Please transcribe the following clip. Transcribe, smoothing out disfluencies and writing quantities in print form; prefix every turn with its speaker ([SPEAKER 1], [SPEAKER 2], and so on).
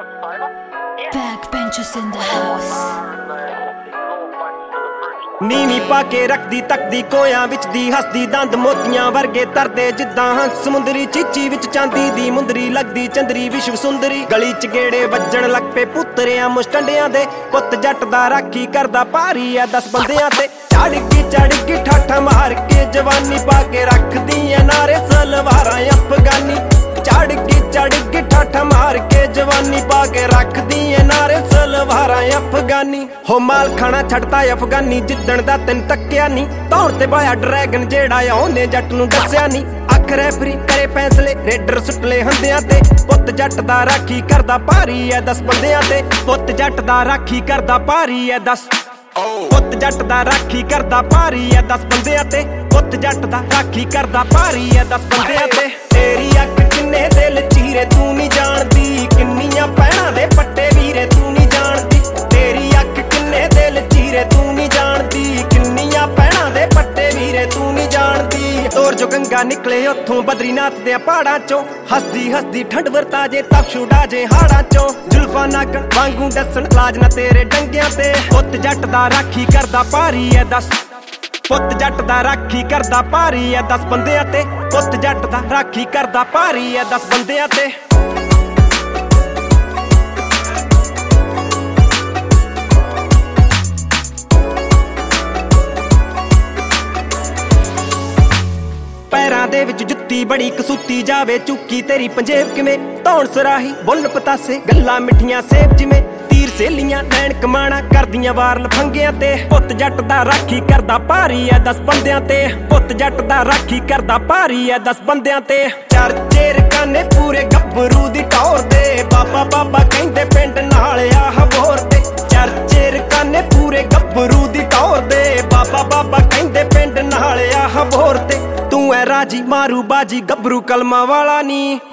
[SPEAKER 1] Backbenchers in the house.
[SPEAKER 2] ਨੀਵੀਂ ਪਾ ਕੇ ਰੱਖਦੀ ਤੱਕਦੀ ਕੋਇਆਂ ਵਿੱਚ ਦੀ ਹੱਸਦੀ ਦੰਦ ਮੋਤੀਆਂ ਵਰਗੇ ਤਰਦੇ ਜਿੱਦਾਂ ਹੰਸ ਸਮੁੰਦਰੀ ਚੀਚੀ ਵਿੱਚ ਚਾਂਦੀ ਦੀ ਮੁੰਦਰੀ ਲੱਗਦੀ ਚੰਦਰੀ ਵਿਸ਼ਵ ਸੁੰਦਰੀ ਗਲੀ ਚ ਗੇੜੇ ਵੱਜਣ ਲੱਗ ਪਏ ਪੁੱਤਰਿਆਂ ਮੁਸਟੰਡਿਆਂ ਦੇ ਪੁੱਤ ਜੱਟ ਦਾ ਰਾਖੀ ਕਰਦਾ ਭਾਰੀ ਐ 10 ਬੰਦਿਆਂ ਤੇ ਚੜ ਗਈ ਠਾਠਾ ਮਾਰ ਕੇ ਜਵਾਨੀ ਪਾ ਕੇ ਰੱਖਦੀ ਐ ਨਾਰੇ ਸਲਵਾਰਾਂ ਅਫਗਾਨੀ ਚੜ ਗਈ ਠਾਠਾ ਮਾਰ ਕੇ ਜਵਾਨੀ ਪਾ ਕੇ ਰੱਖਦੀ ਐ ਨਾਰੇ ਸਲਵਾਰਾਂ ਅਫਗਾਨੀ ਹੋ ਮਾਲ ਖਾਣਾ ਛੱਡਦਾ ਅਫਗਾਨੀ ਜਿੱਦਣ ਦਾ ਤੈਨੂੰ ਤੱਕਿਆ ਨਹੀਂ ਤੌਰ ਤੇ ਬਾਇਆ ਡਰੈਗਨ ਜਿਹੜਾ ਆ ਉਹਨੇ ਜੱਟ ਨੂੰ ਦੱਸਿਆ ਨਹੀਂ ਅੱਖ ਰੈਫਰੀ ਕਰੇ ਫੈਸਲੇ ਰੇਡਰ ਸੁੱਟਲੇ ਹੰਦਿਆਂ ਤੇ ਪੁੱਤ ਜੱਟ ਦਾ ਰਾਖੀ ਕਰਦਾ ਭਾਰੀ ਐ 10 ਬੰਦਿਆਂ ਤੇ ਪੁੱਤ ਜੱਟ ਦਾ ਰਾਖੀ ਕਰਦਾ ਭਾਰੀ ਐ 10 ਪੁੱਤ ਜੱਟ ਦਾ ਰਾਖੀ ਕਰਦਾ ਭਾਰੀ ਐ 10 ਬੰਦਿਆਂ ਤੇ ਪੁੱਤ ਜੱਟ ਦਾ ਰਾਖੀ ਕਰਦਾ ਭਾਰੀ ਐ 10 ਬੰਦਿਆਂ ਤੇ ਤੇਰੀ ਅੱਖ ਕਿੰਨੇ ਦਿਲ ਚੀਰੇ ਤੂੰ ਨਹੀਂ ਜਾਣਦੀ ਕਿੰਨੀਆਂ ਪੈਣਾ ਦੇ ਪੱਟੇ ਵੀਰੇ ਤੂੰ ਨਹੀਂ ਜਾਣਦੀ ਤੇਰੀ ਅੱਖ ਕਿੰਨੇ ਦਿਲ ਚੀਰੇ ਤੂੰ ਨਹੀਂ ਜਾਣਦੀ ਕਿੰਨੀਆਂ ਪੈਣਾ ਦੇ ਪੱਟੇ ਵੀਰੇ ਤੂੰ ਨਹੀਂ ਜਾਣਦੀ ਤੋਰ ਜੋ ਗੰਗਾ ਨਿਕਲੇ ਉੱਥੋਂ ਬਦਰੀਨਾਥ ਦੇ ਪਹਾੜਾਂ ਚੋਂ ਹੱਸਦੀ ਠੰਡ ਵਰਤਾ ਜੇ ਤਪਸ਼ੂੜਾ ਜੇ ਹਾੜਾਂ ਚੋਂ ਜ਼ੁਲਫਾਂ ਨਾਗਣ ਵਾਂਗੂ ਦੱਸਣ ਲਾਜ ਨਾ ਤੇਰੇ ਡੰਗਿਆਂ ਤੇ ਪੁੱਤ ਜੱਟ ਦਾ ਰਾਖੀ ਕਰਦਾ ਭਾਰੀ ਐ 10 ਪੁੱਤ ਜੱਟ ਦਾ ਰਾਖੀ ਕਰਦਾ ਭਾਰੀ ਐ 10 ਬੰਦਿਆਂ ਤੇ ਪੁੱਤ ਜੱਟ ਦਾ ਰਾਖੀ ਕਰਦਾ ਭਾਰੀ ਐ 10 ਬੰਦਿਆਂ ਤੇ ਪੈਰਾਂ ਦੇ ਵਿੱਚ ਜੁੱਤੀ ਬੜੀ ਕਸੂਤੀ ਜਾਵੇ ਚੁੱਕੀ ਤੇਰੀ ਪੰਜੇਬ ਕਿਵੇਂ ਧੌਣ ਸਰਾਹੀ ਬੁੱਲ ਪਤਾਸੇ ਗੱਲਾਂ ਮਿੱਠੀਆਂ ਸੇਬ ਜਿਵੇਂ ਤੀਰ ਸੇਲੀਆਂ ਨੈਣ ਕਮਾਣਾ ਕਰਦੀਆਂ ਵਾਰ ਲਫੰਗਿਆਂ ਤੇ ਪੁੱਤ ਜੱਟ ਦਾ ਰਾਖੀ ਕਰਦਾ ਭਾਰੀ ਐ 10 ਬੰਦਿਆਂ ਤੇ ਪੁੱਤ ਜੱਟ ਦਾ ਰਾਖੀ ਕਰਦਾ ਭਾਰੀ ਐ 10 ਬੰਦਿਆਂ ਤੇ ਚਰਚੇ ਰਕਾਨੇ ਪੂਰੇ ਗੱਭਰੂ ਦੀ ਟੌਰ ਦੇ ਬਾਬਾ ਕਹਿੰਦੇ ਪਿੰਡ ਨਾਲ ਆ ਹਬੋਰ ਤੇ ਚਰਚੇ ਰਕਾਨੇ ਪੂਰੇ ਗੱਭਰੂ ਦੀ ਟੌਰ ਦੇ ਬਾਬਾ ਕਹਿੰਦੇ ਪਿੰਡ ਨਾਲ ਆ ਹਬੋਰ ਤੇ ਤੂੰ ਐ ਰਾਜੀ ਮਾਰੂ ਬਾਜੀ ਗੱਭਰੂ ਕਲਮਾਂ ਵਾਲਾ ਨੀ